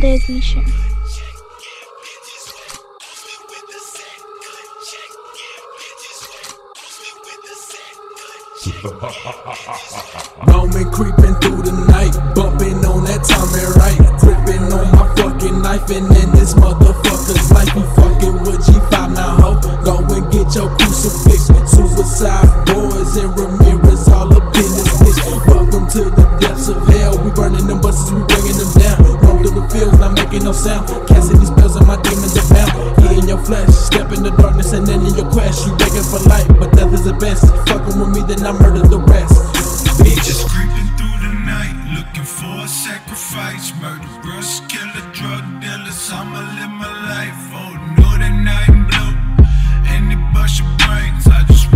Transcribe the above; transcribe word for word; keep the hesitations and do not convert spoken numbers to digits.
the edition. Moment creeping through the night, bumping on that Tommy right, gripping on my fucking knife, and in this motherfucker's life, you fucking with G five now, ho. Go and get your crucifix. Suicide boys and Ramirez all up in this bitch. Welcome to the depths of hell. We burning them buses, we bringing them down. Roll through the fields, not making no sound. Casting these spells on my demons abound. He in your flesh, step in the darkness, and then in your quest, you begging for light, but death is the best. Fucking with me, then I murder the rest. Bitches creeping through the night, looking for a sacrifice. Murderers, killer, drug dealers, I'ma live my life. Oh, no, that night blue, and it bust your brains. I just